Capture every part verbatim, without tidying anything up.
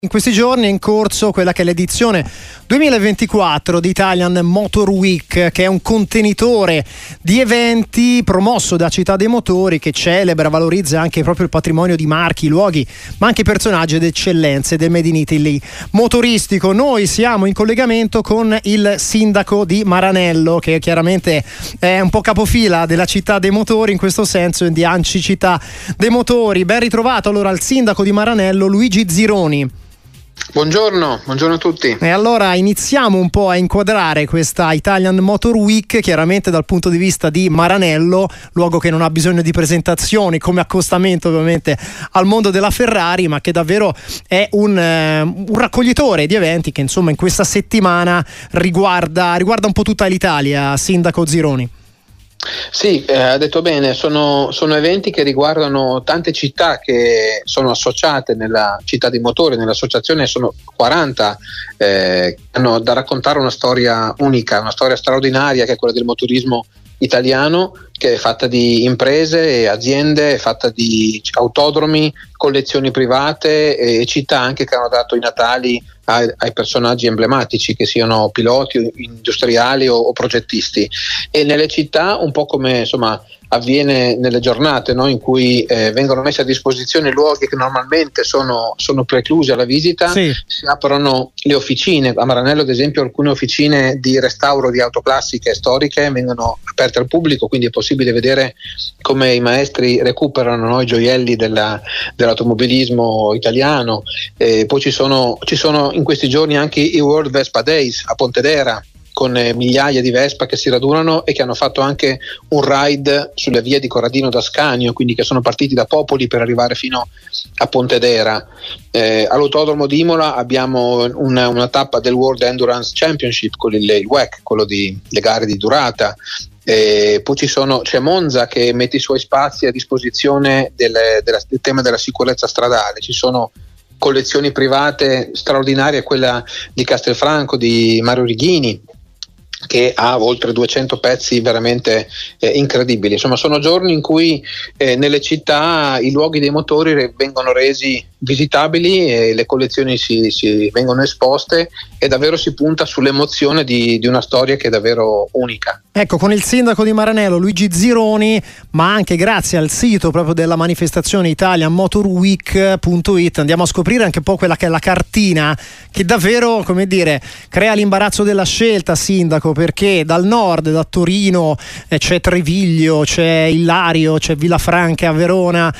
In questi giorni è in corso quella che è l'edizione duemilaventiquattro di Italian Motor Week, che è un contenitore di eventi promosso da Città dei Motori, che celebra, valorizza anche proprio il patrimonio di marchi, luoghi, ma anche personaggi ed eccellenze del Made in Italy motoristico. Noi siamo in collegamento con il sindaco di Maranello, che chiaramente è un po' capofila della Città dei Motori, in questo senso di ANCI Città dei Motori. Ben ritrovato allora il sindaco di Maranello, Luigi Zironi. Buongiorno, buongiorno a tutti. E allora iniziamo un po' a inquadrare questa Italian Motor Week, chiaramente dal punto di vista di Maranello, luogo che non ha bisogno di presentazioni come accostamento ovviamente al mondo della Ferrari, ma che davvero è un, eh, un raccoglitore di eventi che insomma in questa settimana riguarda, riguarda un po' tutta l'Italia, sindaco Zironi. Sì, eh, ha detto bene, sono, sono eventi che riguardano tante città che sono associate nella Città dei Motori, nell'associazione sono quaranta, eh, hanno da raccontare una storia unica, una storia straordinaria che è quella del motorismo italiano, che è fatta di imprese e aziende, è fatta di autodromi, collezioni private e città anche che hanno dato i natali ai, ai personaggi emblematici, che siano piloti, industriali o, o progettisti. E nelle città, un po' come insomma avviene nelle giornate, no? in cui eh, vengono messi a disposizione luoghi che normalmente sono, sono preclusi alla visita, sì. Si aprono le officine. A Maranello ad esempio alcune officine di restauro di auto classiche storiche vengono aperte al pubblico, quindi è possibile vedere come i maestri recuperano, no? i gioielli della, dell'automobilismo italiano. Eh, poi ci sono, ci sono in questi giorni anche i World Vespa Days a Pontedera, con eh, migliaia di Vespa che si radunano e che hanno fatto anche un ride sulle vie di Corradino d'Ascanio, quindi che sono partiti da Popoli per arrivare fino a Pontedera. Eh, all'Autodromo di Imola abbiamo una, una tappa del World Endurance Championship con il, il W E C, quello di le gare di durata. Eh, poi ci sono, c'è Monza che mette i suoi spazi a disposizione del, della, del tema della sicurezza stradale. Ci sono collezioni private straordinarie, quella di Castelfranco di Mario Righini, che ha oltre duecento pezzi veramente eh, incredibili. Insomma, sono giorni in cui eh, nelle città i luoghi dei motori re- vengono resi visitabili e le collezioni si, si vengono esposte e davvero si punta sull'emozione di, di una storia che è davvero unica. Ecco, con il sindaco di Maranello, Luigi Zironi, ma anche grazie al sito proprio della manifestazione italian motor week punto it andiamo a scoprire anche un po' quella che è la cartina che davvero, come dire, crea l'imbarazzo della scelta, sindaco, perché dal nord, da Torino, eh, c'è Treviglio, c'è Ilario, c'è Villafranca a Verona,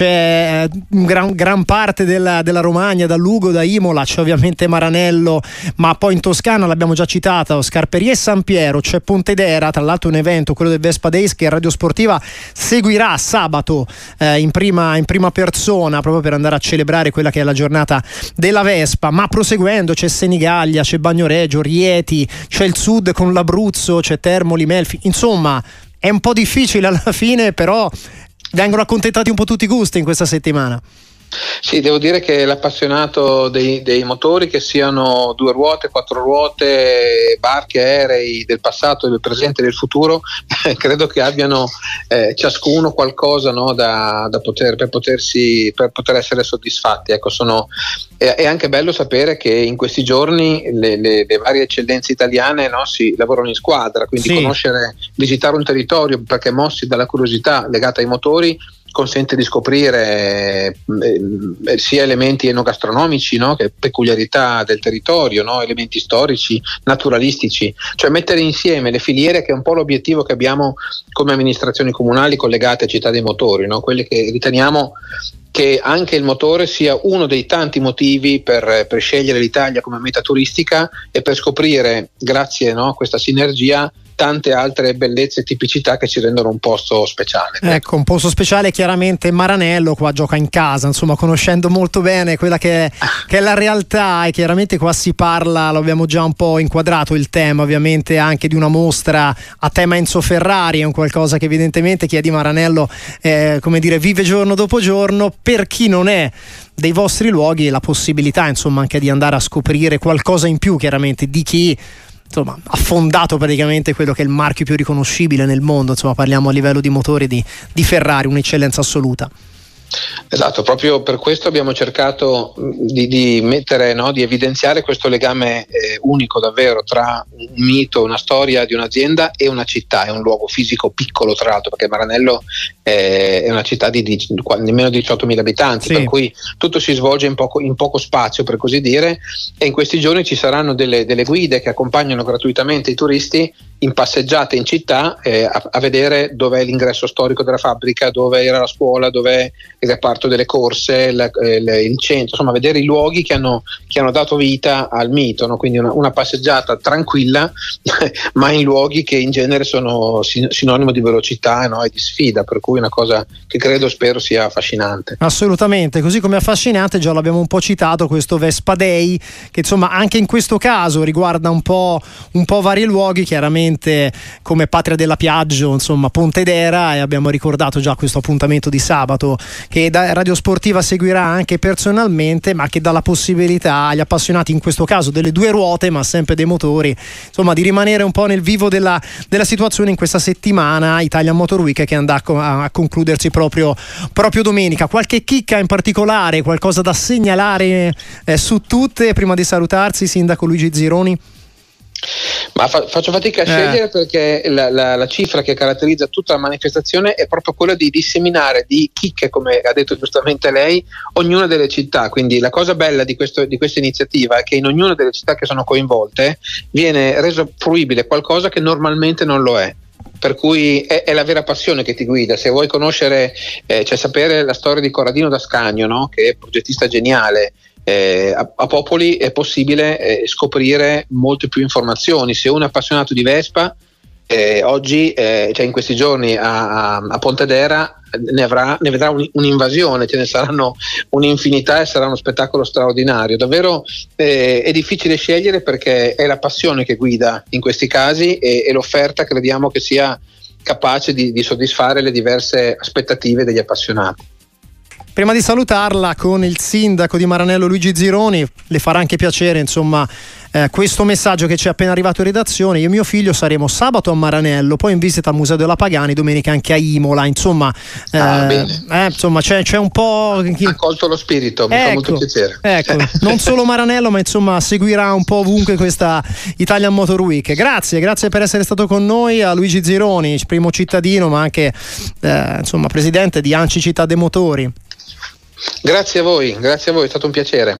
c'è eh, gran, gran parte della, della Romagna, da Lugo, da Imola, c'è ovviamente Maranello, ma poi in Toscana l'abbiamo già citata, Scarperie e San Piero, c'è Pontedera, tra l'altro un evento, quello del Vespa Days, che Radio Sportiva seguirà sabato eh, in, prima, in prima persona, proprio per andare a celebrare quella che è la giornata della Vespa. Ma proseguendo c'è Senigallia, c'è Bagnoregio, Rieti, c'è il sud con l'Abruzzo, c'è Termoli, Melfi, insomma è un po' difficile alla fine, però vengono accontentati un po' tutti i gusti in questa settimana. Sì, devo dire che l'appassionato dei, dei motori, che siano due ruote, quattro ruote, barchi, aerei del passato, del presente e del futuro, credo che abbiano eh, ciascuno qualcosa, no, da, da poter, per potersi, per poter essere soddisfatti. Ecco, sono, è, è anche bello sapere che in questi giorni le, le, le varie eccellenze italiane, no, si lavorano in squadra, quindi sì. Conoscere, visitare un territorio perché mossi dalla curiosità legata ai motori consente di scoprire eh, sia elementi enogastronomici, no? che peculiarità del territorio, no? elementi storici, naturalistici, cioè mettere insieme le filiere, che è un po' l'obiettivo che abbiamo come amministrazioni comunali collegate a Città dei Motori, no? Quelle che riteniamo che anche il motore sia uno dei tanti motivi per, per scegliere l'Italia come meta turistica e per scoprire, grazie, no, a questa sinergia, tante altre bellezze e tipicità che ci rendono un posto speciale. Ecco, un posto speciale chiaramente Maranello, qua gioca in casa, insomma, conoscendo molto bene quella che è, che è la realtà, e chiaramente qua si parla, lo abbiamo già un po' inquadrato il tema, ovviamente anche di una mostra a tema Enzo Ferrari, è un qualcosa che evidentemente chi è di Maranello eh, come dire, vive giorno dopo giorno. Per chi non è dei vostri luoghi, la possibilità insomma anche di andare a scoprire qualcosa in più, chiaramente, di chi insomma ha fondato praticamente quello che è il marchio più riconoscibile nel mondo, insomma parliamo a livello di motori di, di Ferrari, un'eccellenza assoluta. Esatto, proprio per questo abbiamo cercato di, di mettere, no, di evidenziare questo legame eh, unico davvero tra un mito, una storia di un'azienda e una città, è un luogo fisico piccolo tra l'altro, perché Maranello eh, è una città di, di nemmeno diciottomila abitanti, sì. Per cui tutto si svolge in poco, in poco spazio, per così dire, e in questi giorni ci saranno delle, delle guide che accompagnano gratuitamente i turisti in passeggiate in città eh, a, a vedere dov'è l'ingresso storico della fabbrica, dove era la scuola, dov'è il reparto delle corse, la, eh, il centro, insomma vedere i luoghi che hanno, che hanno dato vita al mito, no? Quindi una, una passeggiata tranquilla ma in luoghi che in genere sono sin- sinonimo di velocità, no? E di sfida, per cui una cosa che credo, spero sia affascinante. Assolutamente, così come affascinante, già l'abbiamo un po' citato, questo Vespa Day, che insomma anche in questo caso riguarda un po', un po' vari luoghi, chiaramente come Patria della Piaggio, insomma Pontedera, e abbiamo ricordato già questo appuntamento di sabato che da Radio Sportiva seguirà anche personalmente, ma che dà la possibilità agli appassionati, in questo caso delle due ruote ma sempre dei motori, insomma di rimanere un po' nel vivo della, della situazione in questa settimana Italian Motor Week, che andrà a, a concludersi proprio, proprio domenica. Qualche chicca in particolare, qualcosa da segnalare eh, su tutte prima di salutarsi, Sindaco Luigi Zironi? Ma fa- faccio fatica a eh. scegliere, perché la, la, la cifra che caratterizza tutta la manifestazione è proprio quella di disseminare di chicche, come ha detto giustamente lei, ognuna delle città. Quindi la cosa bella di, questo, di questa iniziativa è che in ognuna delle città che sono coinvolte viene reso fruibile qualcosa che normalmente non lo è. Per cui è, è la vera passione che ti guida. Se vuoi conoscere, eh, cioè sapere la storia di Corradino D'Ascanio, no? Che è progettista geniale, Eh, a, a Popoli è possibile eh, scoprire molte più informazioni. Se uno è appassionato di Vespa, eh, oggi, eh, cioè in questi giorni a, a, a Pontedera ne, avrà, ne vedrà un, un'invasione, ce ne saranno un'infinità e sarà uno spettacolo straordinario. Davvero eh, è difficile scegliere, perché è la passione che guida in questi casi, e, e l'offerta crediamo che sia capace di, di soddisfare le diverse aspettative degli appassionati. Prima di salutarla con il sindaco di Maranello Luigi Zironi, le farà anche piacere insomma eh, questo messaggio che ci è appena arrivato in redazione. Io e mio figlio saremo sabato a Maranello, poi in visita al Museo della Pagani, domenica anche a Imola, insomma, eh, ah, bene. Eh, insomma c'è, c'è un po'... Ha colto lo spirito, mi ecco, fa molto piacere. Ecco, non solo Maranello, ma insomma seguirà un po' ovunque questa Italian Motor Week. Grazie, grazie per essere stato con noi a Luigi Zironi, primo cittadino ma anche eh, insomma presidente di ANCI Città dei Motori. Grazie a voi, grazie a voi, è stato un piacere.